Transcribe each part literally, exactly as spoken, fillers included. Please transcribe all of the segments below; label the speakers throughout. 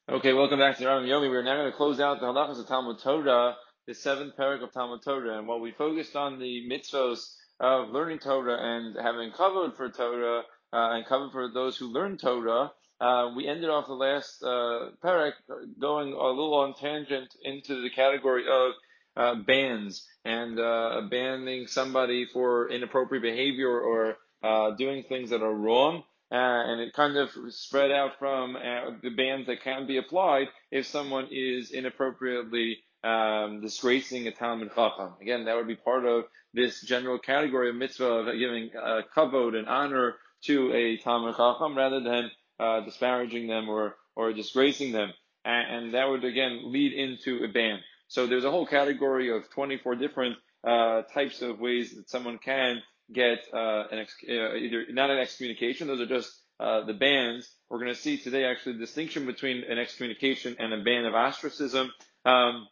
Speaker 1: Okay, welcome back to Ram Yomi. We're now going to close out the halachas of Talmud Torah, the seventh parak of Talmud Torah. And while we focused on the mitzvos of learning Torah and having covered for Torah uh, and covered for those who learn Torah, uh, we ended off the last uh, parak going a little on tangent into the category of uh, bans and uh, banning somebody for inappropriate behavior or uh, doing things that are wrong. Uh, and it kind of spread out from uh, the bans that can be applied if someone is inappropriately um, disgracing a Talmud Chacham. Again, that would be part of this general category of mitzvah of giving uh, kavod and honor to a Talmud Chacham rather than uh, disparaging them or or disgracing them, and, and that would again lead into a ban. So there's a whole category of twenty-four different uh, types of ways that someone can get uh, an ex- uh, either not an excommunication. Those are just uh, the bans. We're going to see today actually the distinction between an excommunication and a ban of ostracism, um,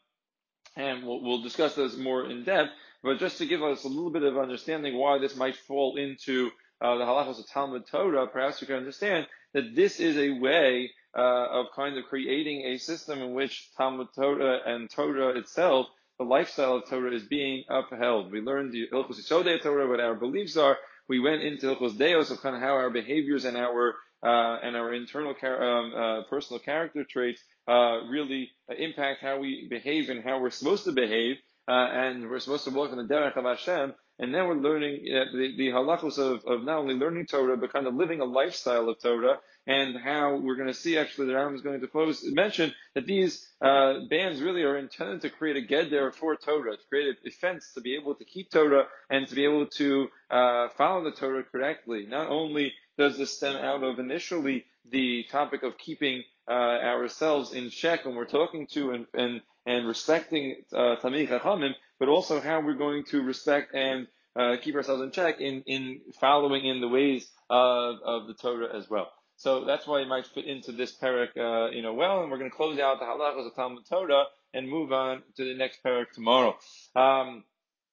Speaker 1: and we'll, we'll discuss those more in depth. But just to give us a little bit of understanding why this might fall into uh, the halachos of Talmud Torah, perhaps you can understand that this is a way uh, of kind of creating a system in which Talmud Torah and Torah itself, the lifestyle of Torah, is being upheld. We learned the Hilchos Yisodei Torah, what our beliefs are. We went into Hilchos Deos of kind of how our behaviors and our uh, and our internal char- um, uh, personal character traits uh, really impact how we behave and how we're supposed to behave, uh, and we're supposed to walk in the derech of Hashem. And then we're learning uh, the, the halachos of, of not only learning Torah, but kind of living a lifestyle of Torah, and how we're going to see actually the Rambam is going to pose, mention that these uh, bans really are intended to create a geder for Torah, to create a fence to be able to keep Torah and to be able to uh, follow the Torah correctly. Not only does this stem out of initially the topic of keeping uh, ourselves in check when we're talking to and and, and respecting uh, Talmidei Chachamim, but also how we're going to respect and uh, keep ourselves in check in, in following in the ways of, of the Torah as well. So that's why it might fit into this parak, uh, you know, well, and we're going to close out the halachos of Talmud Torah and move on to the next parak tomorrow. Um,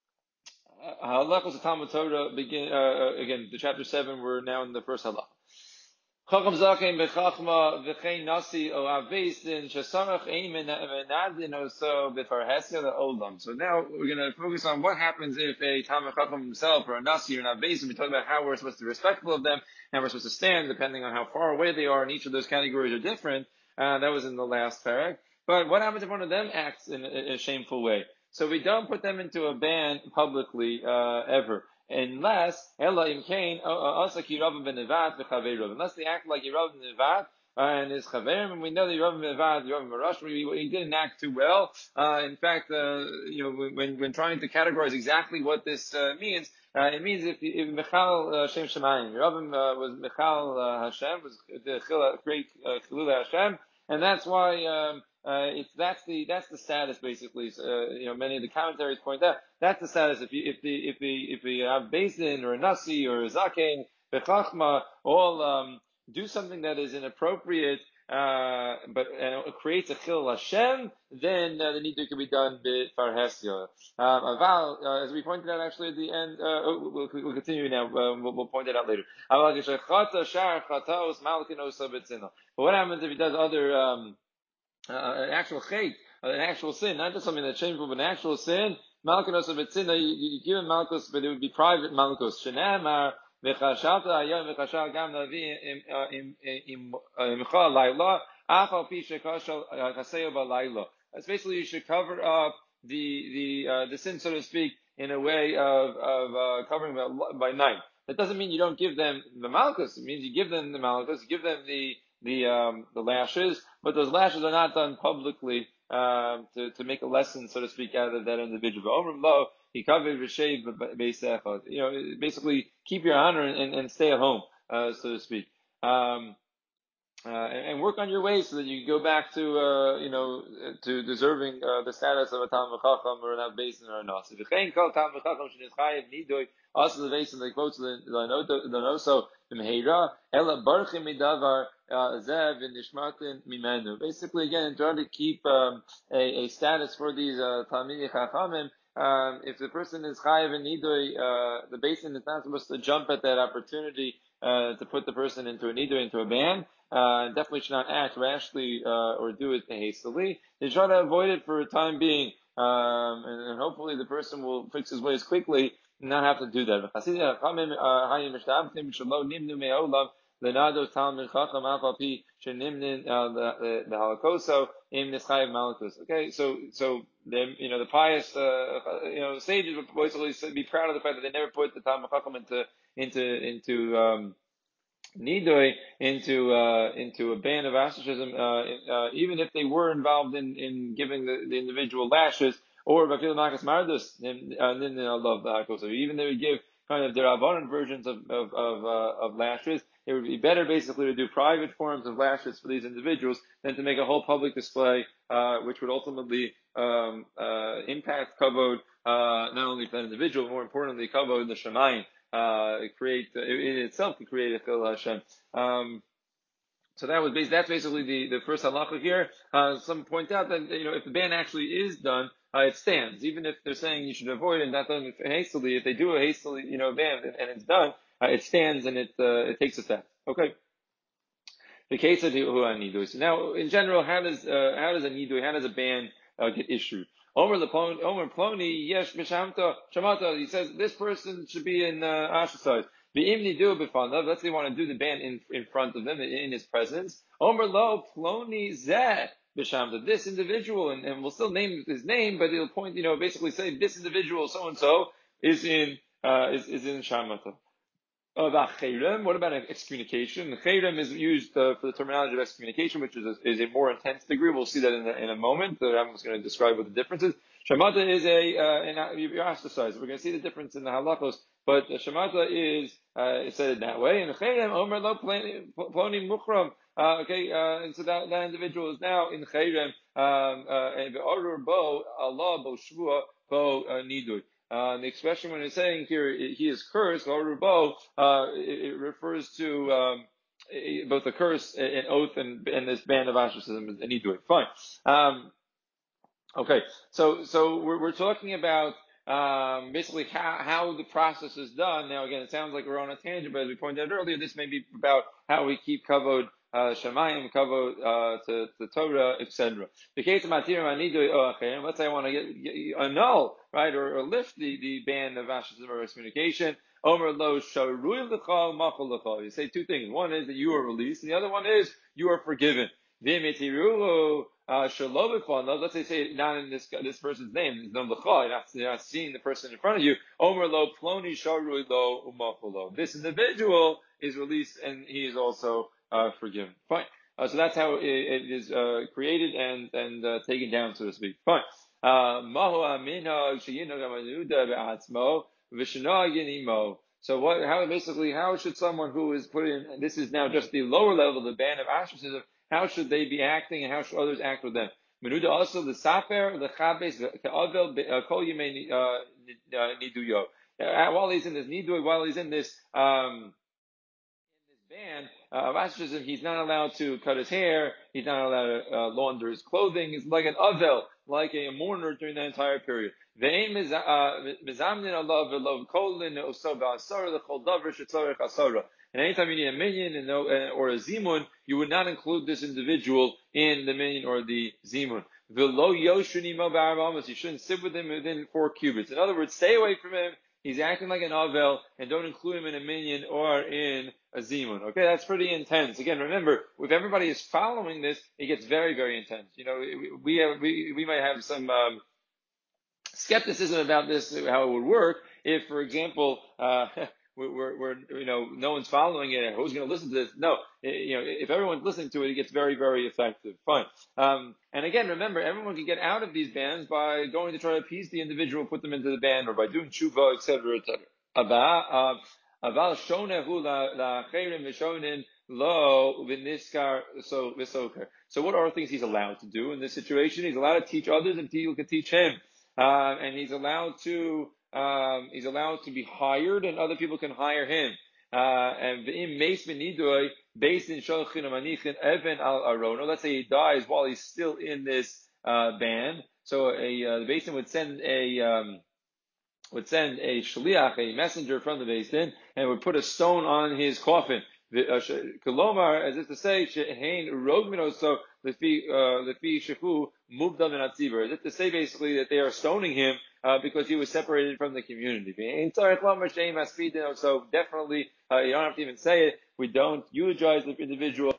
Speaker 1: halachos of Talmud Torah begin, uh, again, the chapter seven, we're now in the first halach. Chacham zaken bechachma v'chein nasi o avesin shesamach ein menadin oso b'farhesya le'olam. So now we're going to focus on what happens if a Talmid Chacham himself or a nasi or an avesin. We talk about how we're supposed to be respectful of them and we're supposed to stand depending on how far away they are, and each of those categories are different. Uh, that was in the last parak. But what happens if one of them acts in a, in a shameful way? So we don't put them into a ban publicly uh, ever. Unless Ella im Kain also Yirav ben Nevat v'Chaverov. Unless they act like Yirav ben Nevat uh, and his Chaverim, and we know that Yirav ben Nevat, Yirav ben Marash, he didn't act too well. Uh, in fact, uh, you know, when when trying to categorize exactly what this uh, means, uh, it means if, if Michal uh, Shem Shemayim, Yirav uh, was Michal uh, Hashem, was the great uh, Chilul Hashem, and that's why. Um, uh, it's that's the that's the status basically. Uh, you know, many of the commentaries point out that's the status. If you if the if the if the have Basin or a Nasi or a Zaken, Bechachma all um, do something that is inappropriate, uh, but and it creates a chil Hashem, then uh, the nidui can be done b'farhesya. Um, aval, uh, as we pointed out actually at the end, uh, we'll, we'll continue now. Um, we'll, we'll point it out later. But what happens if he does other um, uh, an actual chait, an actual sin, not just something that's shameful, but an actual sin? Malchus of Betzina, you, you give him Malchus, but it would be private Malchus. Shenamar, v'chashalta ayom v'chashal gam navi im im imcha layla, achal pi shekashal chaseo balayla. That's basically you should cover up the the uh, the sin, so to speak, in a way of of uh, covering by, by night. That doesn't mean you don't give them the Malchus. It means you give them the Malchus, you give them the the um, the lashes, but those lashes are not done publicly um, to to make a lesson, so to speak, out of that individual. You know, basically keep your honor and, and stay at home, uh, so to speak. Um, uh, and, and work on your ways so that you go back to, uh, you know, to deserving uh, the status of a Talmid Chacham or an Abbeis or a Nas. If you can't call Talmid Chacham shenis chayiv nidoy, also the base and the quotes the the noso imheira ela barchim midavar zev in nishmatin mimenu. Basically, again, in trying to keep um, a, a status for these uh, Talmidei Chachamim. Um, if the person is chayiv and nidoy, uh, the basin is not supposed to jump at that opportunity uh, to put the person into a nidoy, into a ban. uh, definitely should not act rashly uh, or do it hastily. They try to avoid it for a time being, um, and, and hopefully the person will fix his ways quickly and not have to do that. Okay, so so then you know the pious uh, you know sages would basically be proud of the fact that they never put the Talmid Chacham into into into um, nidui into uh, into a ban of ostracism, uh, uh, even if they were involved in, in giving the, the individual lashes, or bafil makas mardus, then I love the So even they would give kind of their abundant versions of of of, uh, of lashes, it would be better basically to do private forms of lashes for these individuals than to make a whole public display, uh, which would ultimately um, uh, impact kavod, uh, not only for the individual, more importantly, kavod in the shemayim. Uh, create uh, in itself can create a chil Hashem. Um, so that was that's basically the, the first halacha here. Uh, some point out that you know if the ban actually is done, uh, it stands. Even if they're saying you should avoid it and not done hastily, if they do a hastily you know ban and, and it's done, uh, it stands and it uh, it takes effect. Okay. The case of nidui. So now, in general, how does uh, how does a nidui, how does a ban uh, get issued? Omer Ploni, Omer Ploni, yes, mishamta shamata. He says this person should be in uh, ostracized. V'im nidu b'fanav. Let's say they want to do the ban in in front of him, in his presence. Omer lo Ploni zeh b'shamta. This individual, and, and we'll still name his name, but he'll point, you know, basically say this individual, so and so, is in uh, is is in shamata. About chayrim, what about excommunication? Chayrim is used uh, for the terminology of excommunication, which is a, is a more intense degree. We'll see that in a, in a moment. Uh, I'm just going to describe what the difference is. Shamata is a, uh, you're ostracized. We're going to see the difference in the halachos, but uh, Shamata is, uh, it's said in that way. And chayrim, omer lo ploni muchram. Uh, okay, uh, and so that, that individual is now in chayrim, um, uh, and be'orur bo Allah bo shvua bo uh, nidui. Uh, the expression when it's saying here, he is cursed, or rubo, uh, it, it refers to, um, both a curse, an oath, and, and this ban of ostracism, and he do it. Fine. Um, okay. So, so we're, we're talking about, um, basically how, how the process is done. Now, again, it sounds like we're on a tangent, but as we pointed out earlier, this may be about how we keep kavod, uh, shamayim, kavod, uh, to, to Torah, et cetera. The case of Matirim Anidui Oachem, let's say I want to get, get annul, right, or, or lift the, the ban of ostracism or excommunication. Omer lo sharui l'chal machal l'chal. You say two things. One is that you are released, and the other one is you are forgiven. V'mitiru uh, shalom. Let's say say not in this this person's name. There's no l'chal. You're not, you're not seeing the person in front of you. Omer lo ploni sharui lo umachal lo. This individual is released, and he is also uh, forgiven. Fine. Uh, so that's how it, it is uh, created and and uh, taken down, so to speak. Fine. Mahu aminog sheyinog amanuda be'atzmo v'shenog yinimo. So what? How basically? How should someone who is put in? This is now just the lower level, the ban of ostracism. How should they be acting, and how should others act with them? Menuda also the safer, the chabes, ka'avel kol yimei niduyo. While he's in this nidu, while he's in this um ban of ostracism, he's not allowed to cut his hair, he's not allowed to uh, launder his clothing, he's like an avel, like a mourner during that entire period. The aim is mizamnin Allah v'lo kolin uso ba'asara l'chol davar shetzorech asara. And anytime you need a minion and no, uh, or a zimun, you would not include this individual in the minion or the zimun. V'lo yoshuni mo ba'arbamas, you shouldn't sit with him within four cubits. In other words, stay away from him. He's acting like an avel, and don't include him in a minion or in a zimun. Okay, that's pretty intense. Again, remember, if everybody is following this, it gets very, very intense. You know, we have, we, we might have some, um, skepticism about this, how it would work, if, for example, uh, we're, we're, you know, no one's following it, who's going to listen to this? No, you know, if everyone's listening to it, it gets very, very effective. Fine. Um, and again, remember, everyone can get out of these bans by going to try to appease the individual, put them into the ban, or by doing tshuva, et cetera, et cetera. Aval shonehu la chayrim v'shonin lo v'niskar so v'soker. So what are things he's allowed to do in this situation? He's allowed to teach others, and people can teach him. Uh, and he's allowed to, um, he's allowed to be hired, and other people can hire him. Uh, and in Meis Benidoy, based in Sholchin Amanichin Evan al Arono, let's say he dies while he's still in this, uh, band. So a, uh, the basin would send a, um, would send a shliach, a messenger from the basin, and would put a stone on his coffin. Kolomar, as if to say, she'hein rog minoso lefi lefi shechu muvdal min hatzivar, as if to say basically that they are stoning him uh, because he was separated from the community. So definitely, uh, you don't have to even say it. We don't eulogize the individual.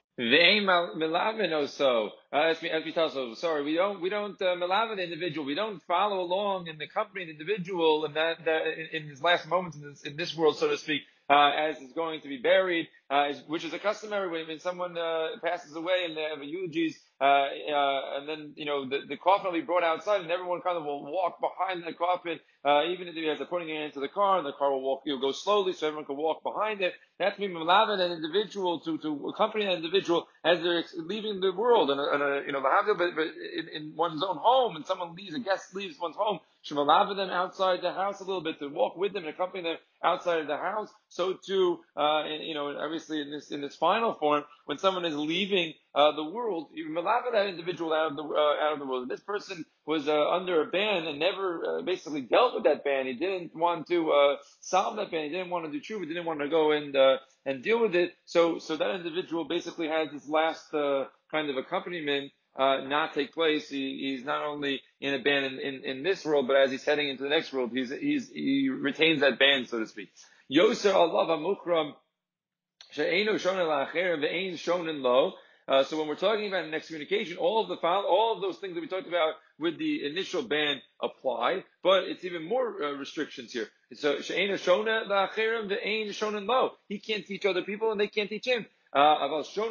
Speaker 1: So, uh, as we, as we tell, so sorry, we don't, we don't, uh, melamed the individual. We don't follow along in the company of the individual in that, that in, in his last moments in this, in this world, so to speak, uh, as is going to be buried, uh, is, which is a customary way when someone, uh, passes away and they have a eulogies, uh, uh, and then, you know, the, the coffin will be brought outside and everyone kind of will walk behind the coffin, uh, even if they're putting it into the car and the car will walk, you'll go slowly so everyone can walk behind it. That's me melamed an individual to, to accompany an individual as they're leaving the world and, and uh, you know, but, but in, in one's own home, and someone leaves, a guest leaves one's home, shemalav them outside the house a little bit to walk with them and accompany them outside of the house. So too, uh, in, you know, obviously in this in this final form, when someone is leaving uh, the world, you malav that individual out of the uh, out of the world. This person was uh, under a ban and never uh, basically dealt with that ban. He didn't want to uh, solve that ban. He didn't want to do tshuva. He didn't want to go and uh, and deal with it. So so that individual basically has this last uh, kind of accompaniment uh, not take place. He, he's not only in a ban in, in, in this world, but as he's heading into the next world, he's, he's, he retains that ban, so to speak. Yoser Allah v'mukram she'einu shonen la'acher ve'ein shonen lo. Uh, so when we're talking about an excommunication, all of the all of those things that we talked about with the initial ban apply, but it's even more uh, restrictions here. So she'einu shonen la'acher ve'ein shonen lo. He can't teach other people, and they can't teach him. Uh,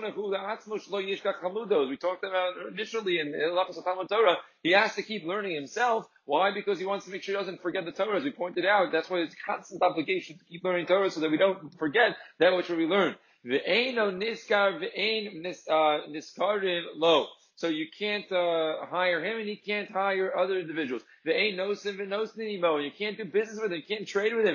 Speaker 1: we talked about initially in Halachos Talmud Torah. He has to keep learning himself. Why? Because he wants to make sure he doesn't forget the Torah. As we pointed out, that's why it's constant obligation to keep learning Torah so that we don't forget that which we learn. So you can't uh, hire him, and he can't hire other individuals. You can't do business with him. You can't trade with him.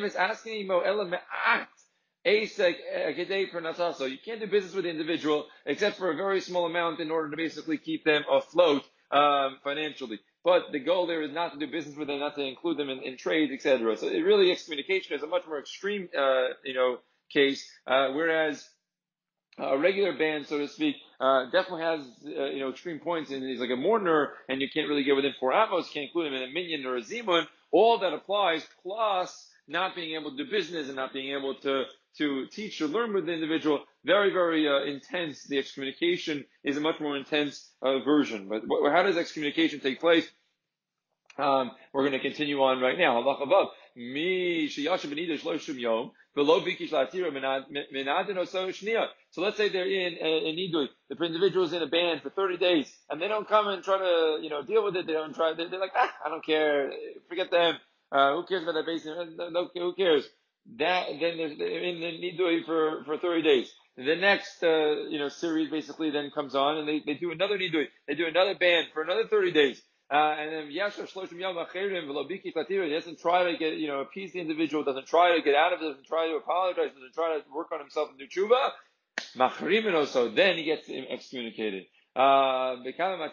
Speaker 1: So you can't do business with the individual except for a very small amount in order to basically keep them afloat um, financially. But the goal there is not to do business with them, not to include them in, in trades, et cetera. So it really, excommunication is a much more extreme, uh, you know, case. Uh, whereas a regular ban, so to speak, uh, definitely has, uh, you know, extreme points, and he's like a mourner, and you can't really get within four amos, can't include him in a minyan or a zimun. All that applies, plus not being able to do business and not being able to to teach or learn with the individual. Very, very uh, intense. The excommunication is a much more intense uh, version. But wh- how does excommunication take place? Um, we're going to continue on right now. Halach above. Mi sheyashav b'nidah shloshim yom v'lo bikish la'atira minadin oso shniya. So let's say they're in a, a nidui. The individual is in a band for thirty days, and they don't come and try to, you know, deal with it. They don't try. They're, they're like, ah, I don't care. Forget them. Uh, who cares about that basin? No, no, who cares? That then they're in the nidui for for thirty days. The next, uh, you know, series basically then comes on, and they, they do another nidui. They do another band for another thirty days. Uh, and then Yashar Shloshim Yom Achirim Velobiki Fatira, he doesn't try to get, you know, appease the individual, doesn't try to get out of it, doesn't try to apologize, doesn't try to work on himself and do tshuva. Machrimin so then he gets excommunicated. Uh, we're going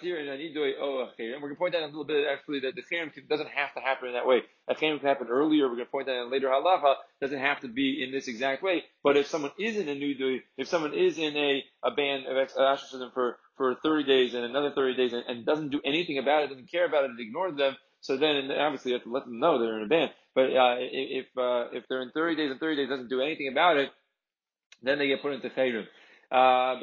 Speaker 1: to point out a little bit actually that the cherem doesn't have to happen in that way. A cherem can happen earlier. We're going to point out in later halacha doesn't have to be in this exact way. But if someone is in a nidui, if someone is in a a ban of ostracism for for thirty days and another thirty days and, and doesn't do anything about it, doesn't care about it, and ignores them, so then obviously you have to let them know they're in a ban. But uh, if uh, if they're in thirty days and thirty days doesn't do anything about it, then they get put into chayrim. Uh,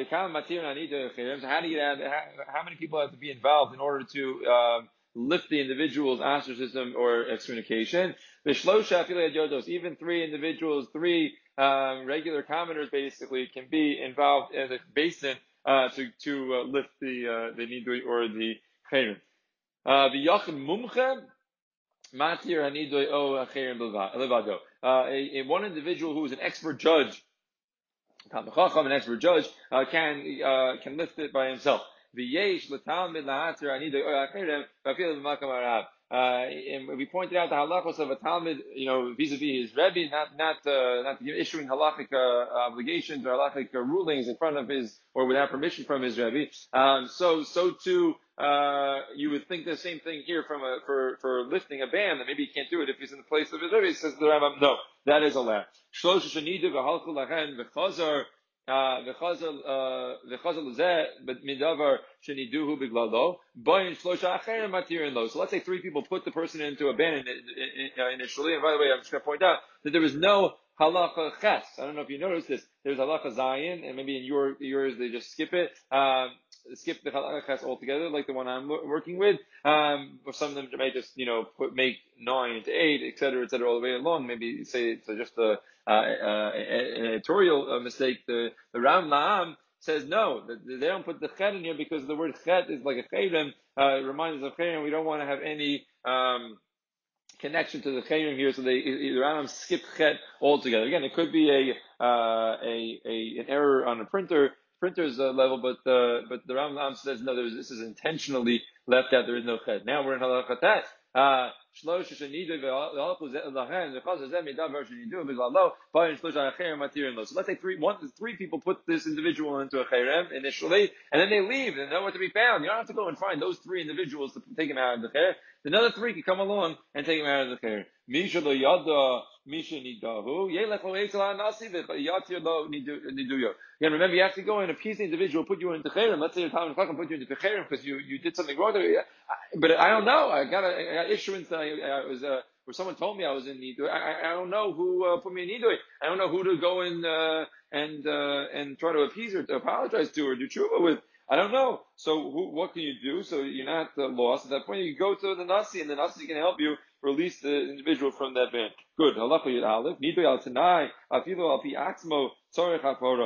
Speaker 1: so how do you have, how many people have to be involved in order to uh, lift the individual's ostracism or excommunication? Even three individuals, three um, regular commoners basically can be involved in the basin uh, to to uh, lift the uh, the nidui or the chayrim. The yachid mumcha matir hanidui o chayrim levado. A one individual who is an expert judge, an expert judge, uh, can uh, can lift it by himself. Uh, and we pointed out the halachos of a talmid, you know, vis-a-vis his rebbe, not not uh, not issuing halachic uh, obligations or halachic uh, rulings in front of his or without permission from his rebbe. Um, so so too uh, you would think the same thing here from a, for, for lifting a band, that maybe he can't do it if he's in the place of his Rebbe. Says the Rambam, no, that is allowed. Shlosha shenidu v'halchu lachen v'chazar, v'chazar, v'chazar lezeh, but midavar sheniduhu b'glalo, bayin shlosha acherim matirin lo. So let's say three people put the person into a band initially, and by the way, I'm just going to point out that there was no halacha ches. I don't know if you noticed this. There's halacha zayin, and maybe in your yours they just skip it. Um, skip the halacha ches altogether, like the one I'm working with. Um, or some of them may just, you know, put make nine into eight, et cetera, et cetera, all the way along. Maybe say it's just a, uh, uh, an editorial mistake. The the Ram La'am says no, they don't put the chet in here because the word chet is like a chedem. Uh, it reminds us of chedem. We don't want to have any um connection to the chayim here, so they the Rambam skip chet altogether. Again, it could be a uh, a, a an error on a printer printer's uh, level, but uh, but the Rambam says no, this is intentionally left out. There is no chet. Now we're in halachatat. Uh, so let's say three, one, three people put this individual into a chayrem initially, and then they leave, and nowhere to be found. You don't have to go and find those three individuals to take him out of the chayrem. Another three can come along and take him out of the chayrem. Misha lo yada, misha nidahu, yelech lo eitzal nasi v'yatir lo niduyo. Again, remember, you have to go and appease the individual, put you into chayrem. Let's say your Talmud Chacham put you into chayrem because you, you did something wrong there. But I don't know. I got a, I got issuance. I, I was, uh, where someone told me I was in Nidui. I, I don't know who uh, put me in Nidui. I don't know who to go and uh, and uh, and try to appease or to apologize to or do tshuva with. I don't know. So who, what can you do? So you're not uh, lost. At that point, you go to the Nasi, and the Nasi can help you release the individual from that ban. Good. Halacha Yud Aleph. Nidui al Tanai. Afilu al pi atzmo tzorech hafora.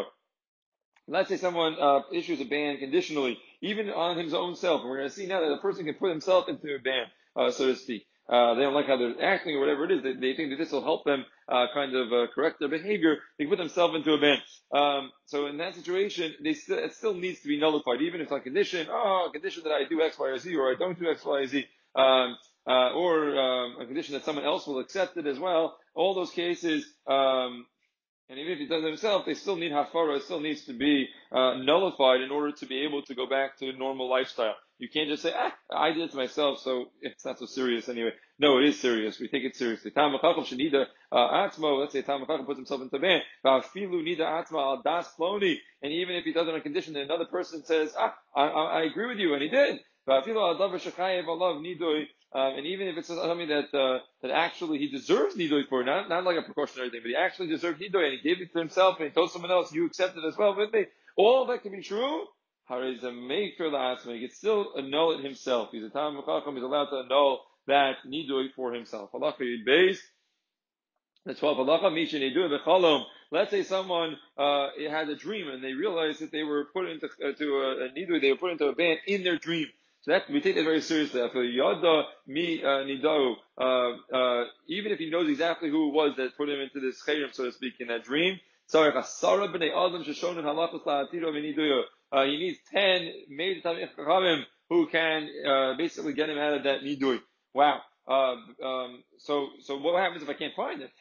Speaker 1: Let's say someone uh, issues a ban conditionally, even on his own self. And we're going to see now that a person can put himself into a ban, uh, so to speak. Uh, they don't like how they're acting or whatever it is. They, they think that this will help them uh, kind of uh, correct their behavior. They put themselves into a ban. Um, so in that situation, they still, it still needs to be nullified, even if it's on condition. Oh, a condition that I do X, Y, or Z, or I don't do X, Y, or Z. Um, uh, or um, a condition that someone else will accept it as well. All those cases. Um, And even if he does it himself, they still need hafara. It still needs to be uh, nullified in order to be able to go back to a normal lifestyle. You can't just say, ah, I did it to myself, so it's not so serious anyway. No, it is serious. We take it seriously. Talmid Chacham shenida atzmo. Let's say Talmid Chacham puts himself into ban. Va'afilu nida atzma al das ploni. And even if he does it on a condition that another person says, ah, I, I, I agree with you, and he did. Va'afilu al davar shechayev alav nidoi. Um, and even if it's something that uh, that actually he deserves nidoi for, not not like a precautionary thing, but he actually deserved nidoi, and he gave it to himself, and he told someone else, you accept it as well with me. All that can be true. Hariz a maker la'atzma. He can still annul it himself. He's a Talmid Chacham. He's allowed to annul that nidoi for himself. Halacha Yud Beis. The twelfth halacha, misha nidu b'chalom. Let's say someone uh, had a dream and they realized that they were put into uh, to a, a nidui, they were put into a band in their dream. So that we take that very seriously. I feel yada mi nidahu. Uh, uh, even if he knows exactly who it was that put him into this chayrim, so to speak, in that dream. Sorry, chasara b'nei adam sheshonu halachos la'atiro v'niduyo. Uh, he needs ten made Talmid Chachamim who can uh, basically get him out of that nidui. Wow. Uh, um, so, so what happens if I can't find it?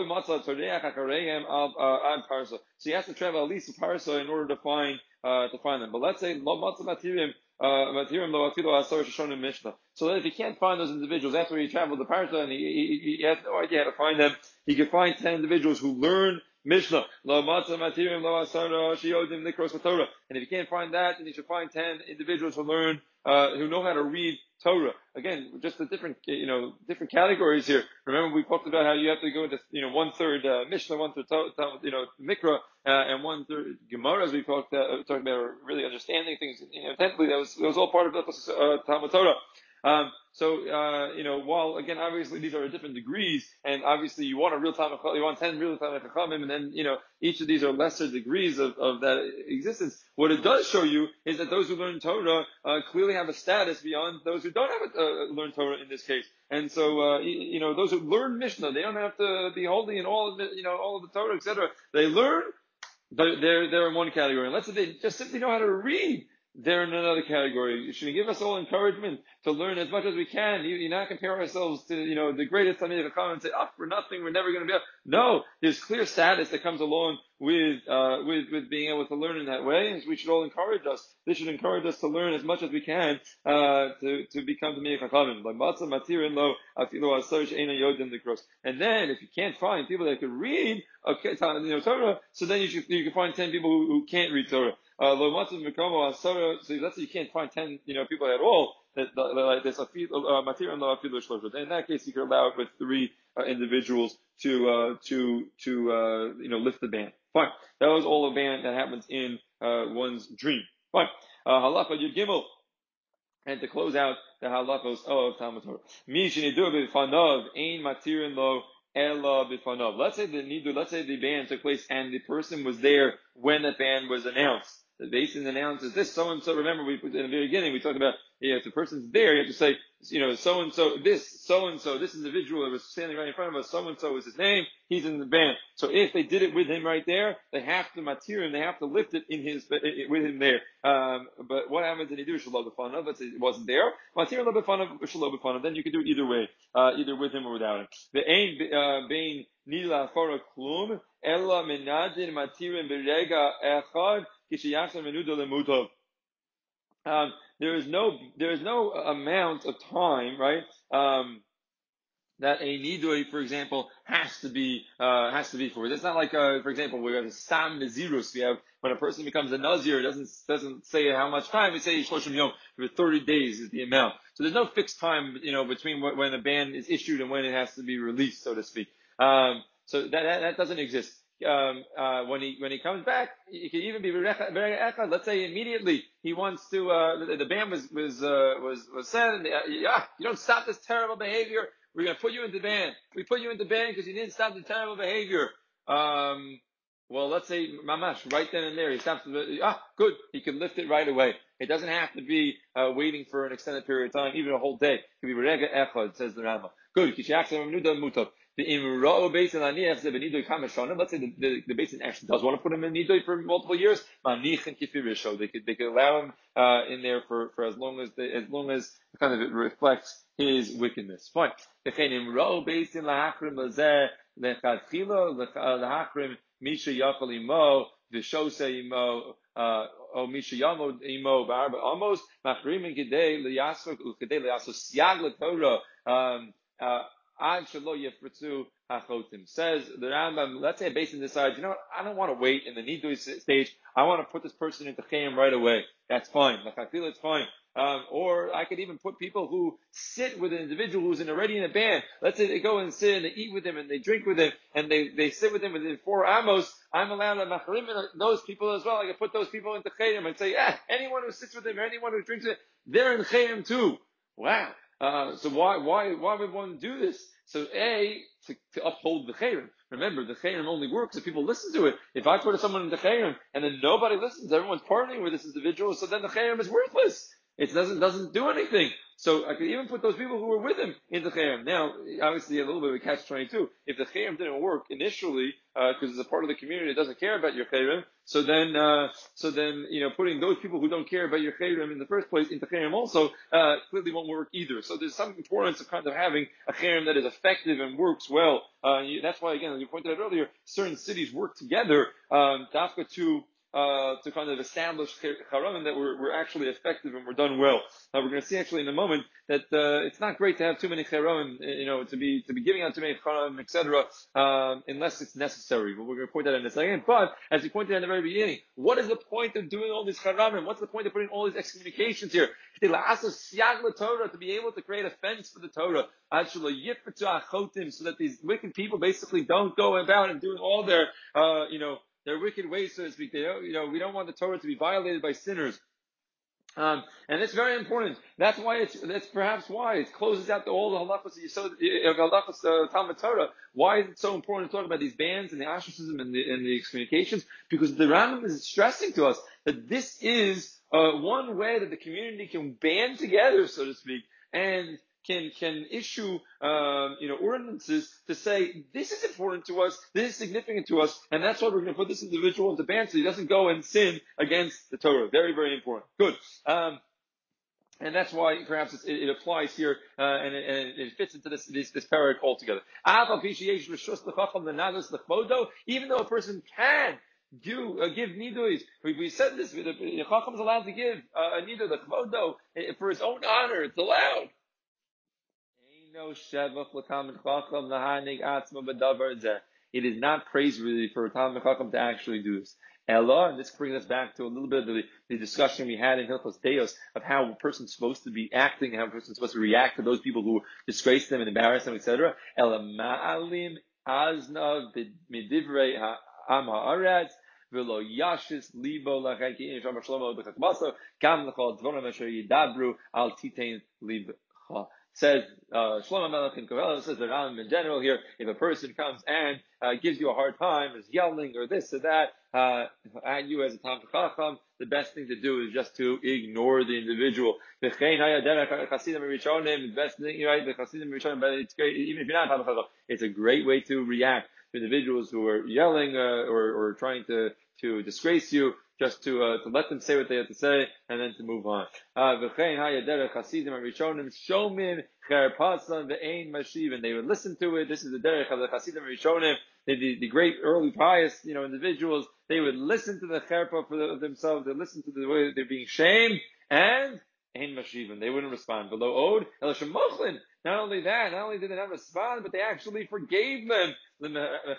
Speaker 1: So he has to travel at least a parsa in order to find, uh, to find them. But let's say, lo matzah matirim, matirim lo afilu asar shoshon in Mishnah. So that if he can't find those individuals after he traveled the parsa and he, he, he has no idea how to find them, he can find ten individuals who learn Mishnah. Lo matzah matirim lo asar shiodim nikros Torah. And if he can't find that, then he should find ten individuals who learn, uh, who know how to read Torah. Again, just the different, you know, different categories here. Remember, we talked about how you have to go into, you know, one third uh, Mishnah, one third, you know, Mikra, uh, and one third Gemara, as we talked, uh, talked about really understanding things, you know, intently. That was, that was all part of the uh, Talmud Torah. Um, so, uh, you know, while again, obviously these are different degrees, and obviously you want a real Talmid, you want ten real Talmid Chachamim, and then, you know, each of these are lesser degrees of, of that existence. What it does show you is that those who learn Torah, uh, clearly have a status beyond those who don't have a, uh, learn Torah in this case. And so, uh, you, you know, those who learn Mishnah, they don't have to be holding in all of the, you know, all of the Torah, et cetera. They learn, but they're, they're in one category. And let's say they just simply know how to read they're in another category. You should give us all encouragement to learn as much as we can. You, you not compare ourselves to, you know, the greatest Talmidei Chacham and say, oh, for nothing, we're never going to be able. No, there's clear status that comes along with, uh, with, with being able to learn in that way. And we should all encourage us. This should encourage us to learn as much as we can, uh, to, to become Talmidei Chachamim. Like Matzah Matirin Lo, Afilo Asar She'ena Yodin Likros. And then, if you can't find people that can read, okay, you know, Torah, so then you should, you can find ten people who, who can't read Torah. Uh, so let's say you can't find ten, you know, people at all. That, that like there's a material in that case, you could allow it with three uh, individuals to uh, to to uh, you know lift the band. Fine, that was all a band that happens in uh, one's dream. Fine, uh, halacha yud gimel. And to close out the halachos of Talmud Torah, mi shenidu b'fanov ein matirin lo ela b'fanov. Let's say the nidu, let's say the ban took place and the person was there when the ban was announced. The basin announces this so and so. Remember, we in the very beginning we talked about yeah, if the person's there, you have to say you know so and so this so and so this individual that was standing right in front of us. So and so is his name. He's in the band. So if they did it with him right there, they have to matir him. They have to lift it in his with him there. Um, but what happens if he do shalom b'fanav? Let's say it wasn't there. Matir lo b'fanav, shalom b'fanav. Then you can do it either way, uh, either with him or without him. The ain bein nila fara klum ella menadin matirin berega echad kishiyachsan menuda lemutov. Um, there is no there is no amount of time, right? Um, that a nidui, for example, has to be uh, has to be for. It's not like, uh, for example, we have a sam nazirus. We have when a person becomes a nazir, it doesn't doesn't say how much time. We say shloshim yom for thirty days is the amount. So there's no fixed time, you know, between when a ban is issued and when it has to be released, so to speak. Um, so that, that that doesn't exist. Um, uh, when he when he comes back, it can even be echad. Let's say immediately he wants to. Uh, the, the ban was was uh, was was said, and, uh, yeah, you don't stop this terrible behavior. We're going to put you into ban. We put you into ban because you didn't stop the terrible behavior. Um, well, let's say mamash right then and there he stops. The, ah, good. He can lift it right away. It doesn't have to be uh, waiting for an extended period of time, even a whole day. It can be rega echad, says the Rambam. Good. The imro basin aniach zebenidoy kameshonim. Let's say the, the, the basin actually does want to put him in nidoy for multiple years. Manich and kifirisho. They could they could allow him uh, in there for, for as long as they, as long as kind of it reflects his wickedness. Fine. V'chein imro basin lahachrim lazeh lechatchilo lahachrim misha yachal imo v'shosei imo o misha yamo imo ba'arba amos machrim in kidei liyasok ukidei liyasok siag l'torah. Um, uh, Ad shelo yifritzu hachotim. Says the Rambam, let's say a basin decides, you know what, I don't want to wait in the nidui stage. I want to put this person into chayim right away. That's fine. Like I feel it's fine. Um, or I could even put people who sit with an individual who's in already in a band. Let's say they go and sit and they eat with him and they drink with him and they, they sit with him within four amos. I'm allowed to macharim those people as well. I can put those people into chayim and say, yeah, anyone who sits with him or anyone who drinks it, they're in chayim too. Wow. Uh, so why, why, why would one do this? So A, to, to uphold the chayrim. Remember, the chayrim only works if people listen to it. If I put someone in the chayrim and then nobody listens, everyone's partnering with this individual, so then the chayrim is worthless. It doesn't, doesn't do anything. So I could even put those people who were with him in the chayrim. Now, obviously a little bit of a catch twenty-two. If the chayrim didn't work initially, uh, cause it's a part of the community that doesn't care about your chayrim, so then, uh, so then, you know, putting those people who don't care about your chayrim in the first place into chayrim also, uh, clearly won't work either. So there's some importance of kind of having a chayrim that is effective and works well. Uh, you, that's why, again, as you pointed out earlier, certain cities work together, um, dafka to, Uh, to kind of establish charamim that we're, we're actually effective and we're done well. Now we're going to see actually in a moment that uh, it's not great to have too many charamim, you know, to be to be giving out too many charamim, et cetera, um, unless it's necessary. But we're going to point that out in a second. But as you pointed out in the very beginning, what is the point of doing all these charamim? What's the point of putting all these excommunications here? To be able to create a fence for the Torah, so that these wicked people basically don't go about and doing all their, uh, you know. Their wicked ways, so to speak. They don't, you know, we don't want the Torah to be violated by sinners. Um, and it's very important. That's why it's, that's perhaps why it closes out the, all the halachos of halachos uh, Talmud Torah. Why is it so important to talk about these bans and the ostracism and the, and the excommunications? Because the Rambam is stressing to us that this is, uh, one way that the community can band together, so to speak, and can can issue um, you know ordinances to say this is important to us, this is significant to us, and that's why we're going to put this individual into ban so he doesn't go and sin against the Torah. Very very important. Good. Um, and that's why perhaps it, it applies here, uh, and, it, and it fits into this this, this parak altogether. Even though a person can do uh, give niduis, we, we said this. The chacham is allowed to give uh, a nidu, the kvodo, for his own honor. It's allowed. It is not praiseworthy for a Talmid Chacham to actually do this. Ella, and this brings us back to a little bit of the, the discussion we had in Hilchos Deos of how a person's supposed to be acting, how a person's supposed to react to those people who disgrace them and embarrass them, et cetera. Ella ma'alim aznav midivrei ha'am ha'aretz v'lo yashis libo lachai ki in Shlomo Shlomo b'chakmaso gam l'chol dvorim asher yidabru al titein libcha. Says uh, Shlomo Melech in Kohelet, says the Rambam in general here, if a person comes and uh, gives you a hard time, is yelling or this or that uh, at you as a Talmid Chacham, the best thing to do is just to ignore the individual. The best thing, right? The Chasidim Rishonim, but it's great, even if you're not Talmid Chacham, it's a great way to react to individuals who are yelling uh, or, or trying to to disgrace you. Just to uh, to let them say what they have to say, and then to move on. Uh, and they would listen to it. This is the derech of the Chasidim Rishonim, the, the, the great early pious, you know, individuals. They would listen to the cherpa for the, themselves. They listen to the way that they're being shamed, and ein mashivin. They wouldn't respond. Below od el shemochlin. Not only that, not only did they not respond, but they actually forgave them. And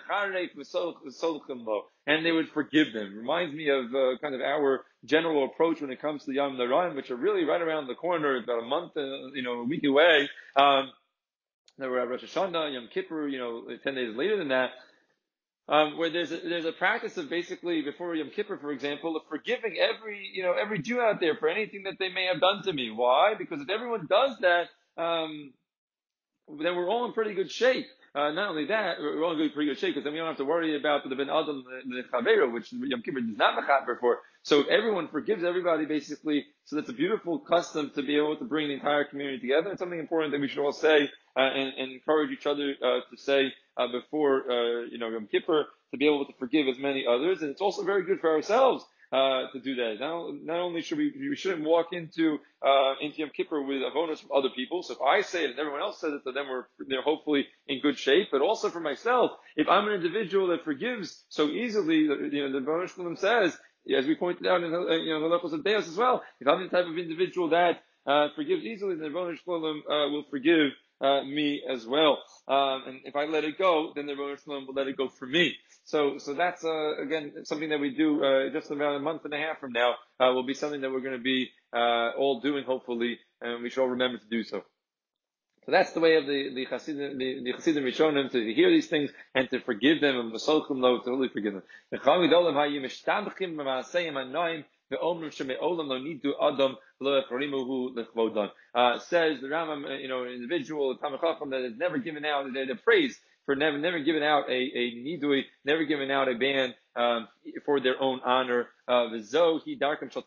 Speaker 1: they would forgive them. Reminds me of uh, kind of our general approach when it comes to the Yom Naraim, which are really right around the corner, about a month, uh, you know, a week away. Um, they were at Rosh Hashanah, Yom Kippur, you know, ten days later than that. Um, where there's a, there's a practice of basically before Yom Kippur, for example, of forgiving every, you know, every Jew out there for anything that they may have done to me. Why? Because if everyone does that, um, then we're all in pretty good shape. Uh, not only that, we're all in pretty good shape because then we don't have to worry about the Ben Adam, the Chavera, which Yom Kippur does not mechaber for. So if everyone forgives everybody, basically, so that's a beautiful custom to be able to bring the entire community together. It's something important that we should all say uh, and, and encourage each other uh, to say uh, before uh, you know Yom Kippur, to be able to forgive as many others. And it's also very good for ourselves. Uh, to do that. Not, not only should we, we shouldn't walk into, uh, into Yom Kippur with avonos from other people. So if I say it and everyone else says it, so then we're, they're hopefully in good shape. But also for myself, if I'm an individual that forgives so easily, you know, the Baruch Shalom says, as we pointed out in, you know, the Lechos of Deos as well, if I'm the type of individual that, uh, forgives easily, then the Baruch Shalom, uh, will forgive, uh, me as well. Um, and if I let it go, then the Baruch Shalom will let it go for me. So, so that's, uh, again, something that we do, uh, just about a month and a half from now, uh, will be something that we're going to be, uh, all doing, hopefully, and we should all remember to do so. So that's the way of the, the Chasidim, the, the Chasidim Rishonim, to hear these things and to forgive them, and Masolchim Lo, to really forgive them. The Chacham Gedolim Hayim Mishtabchim Ma'aseyim Anoim, the Omrim Sheme'olam Lo Nidu Adam Lo Echorimuhu Lechvodan. Uh, says the Rambam, you know, an individual, a Talmid Chacham that has never given out the, the praise, for never, never given out a, a nidui, never given out a ban, um, for their own honor. Uh, and this is the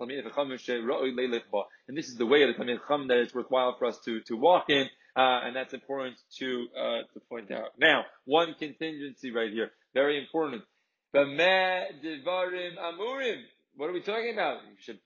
Speaker 1: way of the Talmid Chacham that it's worthwhile for us to, to walk in, uh, and that's important to, uh, to point out. Now, one contingency right here, very important. What are we talking about?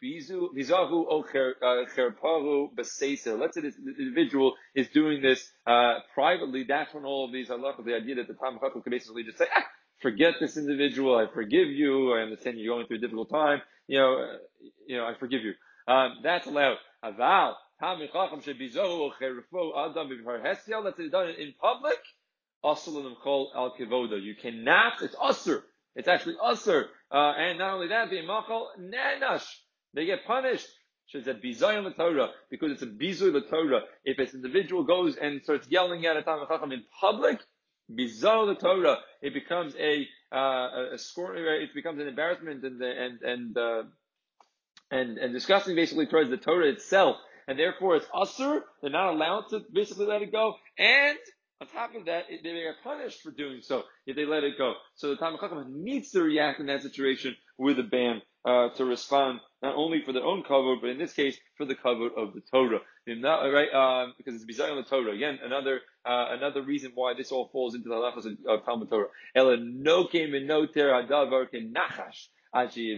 Speaker 1: Let's say this individual is doing this uh, privately. That's when all of these halachas, the idea that the Talmid Chacham can basically just say, ah, forget this individual. I forgive you. I understand you're going through a difficult time. You know, uh, you know, I forgive you. Um, that's allowed. Aval Talmid Chacham shebizohu cherfo adam b'vhar hesiel. Let's say it's done in public. Asalim kol al kivoda. You cannot. It's usur. It's actually usur. Uh, and not only that, the machal nanash. They get punished. She said bizayon the Torah, because it's a bizoy the Torah. If this individual goes and starts yelling at a Talmid Chacham in public, bizayon the Torah, it becomes a uh, a scorn. It becomes an embarrassment and and and uh, and and disgusting, basically, towards the Torah itself. And therefore, it's usur. They're not allowed to basically let it go. And on top of that, they get punished for doing so if they let it go. So the Talmid Chacham needs to react in that situation with a ban, uh, to respond not only for their own kavod, but in this case for the kavod of the Torah. Not, right? Um, because it's bizarre on the Torah. Again, another uh, another reason why this all falls into the halachos of, of Talmud Torah. Ela no came in no ter hadavar kenachash. Uh, you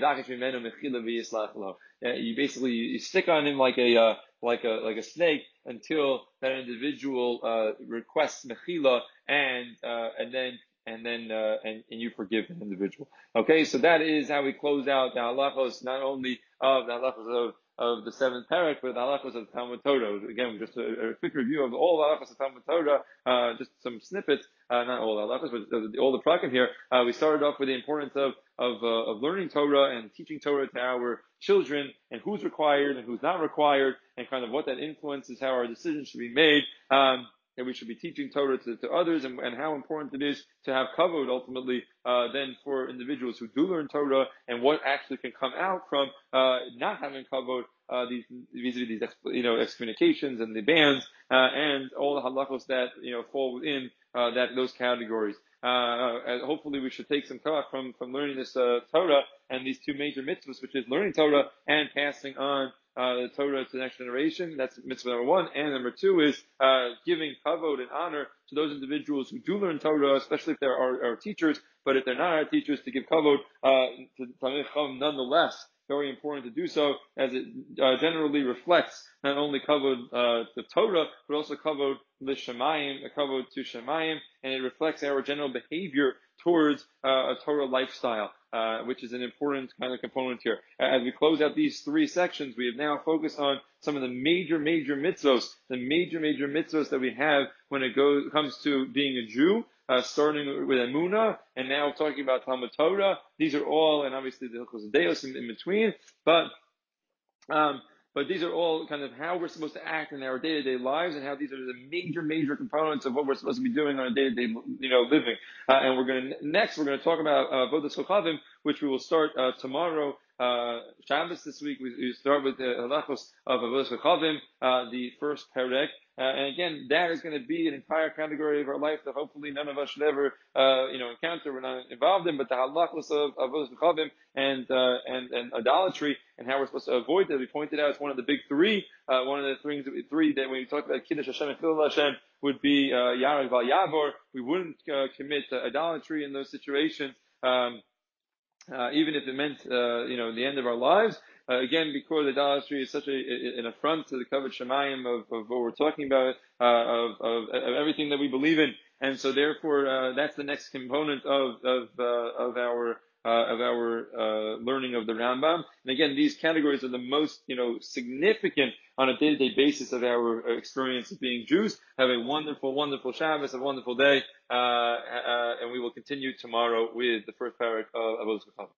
Speaker 1: basically you stick on him like a uh, like a like a snake until that individual uh, requests mechila and uh, and then and then uh, and, and you forgive the individual. Okay, so that is how we close out the halachos, not only of the halachos of of the seventh parak, but the halachos of Talmud Torah. Again, just a, a quick review of all the halachos of Talmud Torah, uh, just some snippets, uh, not all the halachos, but uh, all the prakim here. Uh, we started off with the importance of of, uh, of learning Torah and teaching Torah to our children, and who's required and who's not required, and kind of what that influences how our decisions should be made. Um, that we should be teaching Torah to, to others, and, and how important it is to have kavod ultimately uh, then for individuals who do learn Torah, and what actually can come out from uh, not having kavod, uh, these vis-a-vis these you know excommunications and the bans, uh, and all the halachos that you know fall within uh, that those categories. Uh, and hopefully we should take some kavod from from learning this uh, Torah and these two major mitzvahs, which is learning Torah and passing on Uh, the Torah to the next generation. That's mitzvah number one. And number two is uh, giving kavod and honor to those individuals who do learn Torah, especially if they're our, our teachers. But if they're not our teachers, to give kavod uh, to Talmid Chacham nonetheless. Very important to do so, as it uh, generally reflects not only kavod uh, to Torah, but also kavod l'shamayim, a kavod to shamayim, and it reflects our general behavior towards uh, a Torah lifestyle, uh, which is an important kind of component here. As we close out these three sections, we have now focused on some of the major, major mitzvos, the major, major mitzvos that we have when it goes comes to being a Jew, uh, starting with Emunah, and now talking about Talmud Torah. These are all, and obviously the Hilchos Deos in, in between, but um, But these are all kind of how we're supposed to act in our day-to-day lives, and how these are the major, major components of what we're supposed to be doing on a day-to-day, you know, living. Uh, and we're going to next we're going to talk about uh, Avodas Chochavim, which we will start uh, tomorrow. Uh, Shabbos this week we, we start with the halachos of Avodas Chochavim, uh, the first perek. Uh, and again, that is going to be an entire category of our life that hopefully none of us should ever, uh, you know, encounter. We're not involved in, but the halachos of Avodas Chochavim and, uh, and, and idolatry, and how we're supposed to avoid that. We pointed out it's one of the big three. Uh, one of the things, three that when we talk about Kiddush Hashem and Chilul Hashem would be, uh, Yarek Val Yavor. We wouldn't, uh, commit uh, idolatry in those situations. Um, Uh, even if it meant, uh, you know, the end of our lives. Uh, again, because idolatry is such a, an affront to the kavod shamayim of, of what we're talking about, uh, of, of, of everything that we believe in. And so therefore, uh, that's the next component of, of, uh, of our, uh, of our, uh, learning of the Rambam. And again, these categories are the most, you know, significant on a day-to-day basis of our experience of being Jews. Have a wonderful, wonderful Shabbos, a wonderful day, uh, uh, and we will continue tomorrow with the first parak of Avodas Chochavim.